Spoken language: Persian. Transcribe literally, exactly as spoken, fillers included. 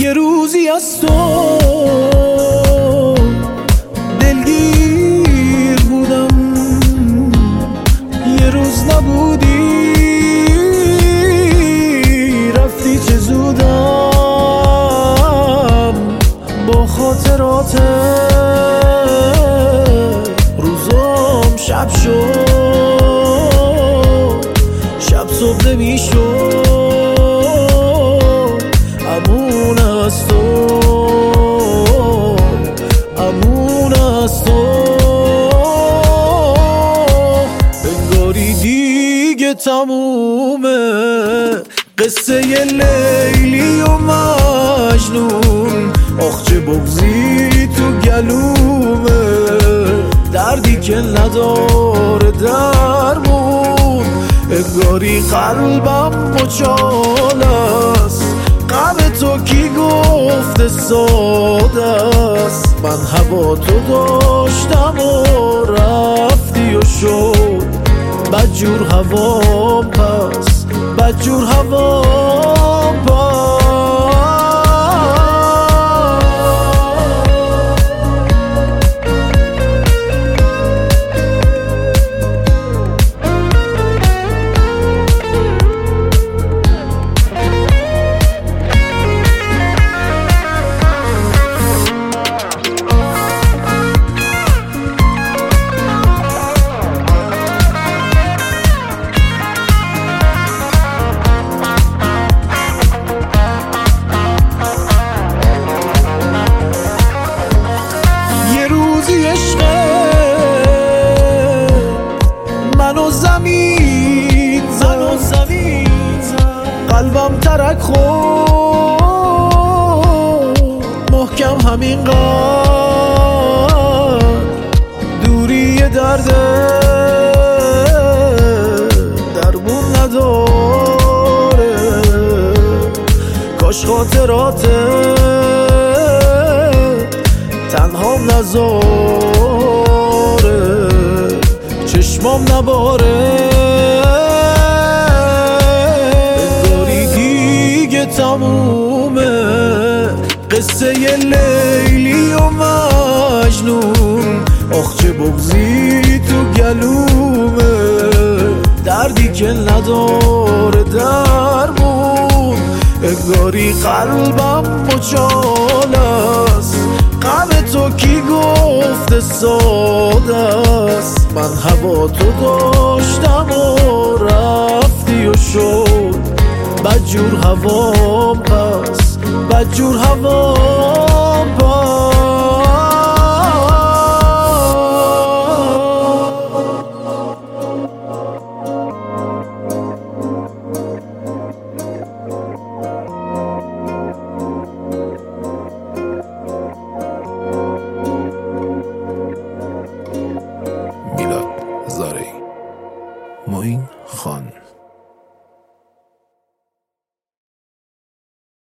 یه روزی از تو دلگیر بودم، یه روز نبودی رفتی چه زودم با خاطرات روزم شب شد، شب صبح نمیشد امون از تو، امون از تو. انگاری دیگه تمومه قصه لیلی و مجنون، آخ چه بغضی تو گلومه، دردی که نداره درمون. انگاری قلبم مچال است، غم تو کی گفته ساده است. من هوا تو داشتم و رفتی و شد بدجور هوام، پس بدجور هوام پس. منو زمین منو زمین قلبم ترک خورد محکم همینقدر، دوری درده درمون نداره. کاش خاطرات تنهام نذاره، چشمام نباره. انگاری دیگه تمومه قصه لیلی و مجنون، آخ چه بغضی تو گلومه، دردی که نداره درمون. انگاری قلبم مچال است، غم تو کی گفته ساده است. من هوا تو داشتم و رفتی و شد بدجور هوام، پس بدجور هوام.